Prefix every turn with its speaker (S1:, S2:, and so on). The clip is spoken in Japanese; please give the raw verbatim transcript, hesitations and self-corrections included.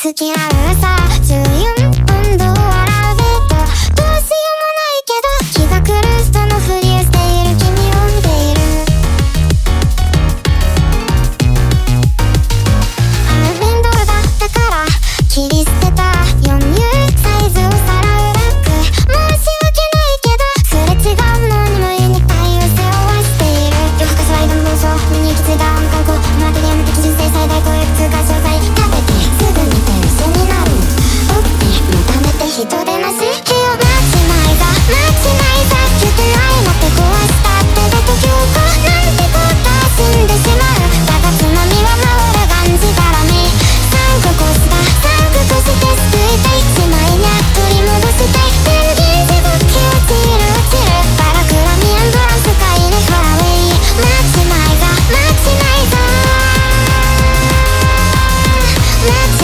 S1: 付き合うさじゅうよんぷんど笑うベッドどうしようもないけど気が狂う人のふりをしている君を見ているあの面倒だったから切り捨てた よんユー サイズをさらうバッグ申し訳ないけどすれ違うのにもいに対応背負わしている夜更かしは移動の暴走目に行き着いたあの観光待ってやめて人生最大公約通過詳細食べてすぐ寝て嘘になる起きてまた寝て人でなし気を間違いだ間違いだけど愛もって壊したってだと強行なんてことは死んでしまうだが津波は回るがんじがらみサンクコスだサンクコして救いたいしまいにゃ取り戻したいペンギン地獄気落ちる落ちるバラクラミアンドランスカイでフラウェイ間違いだ間違いだ間違い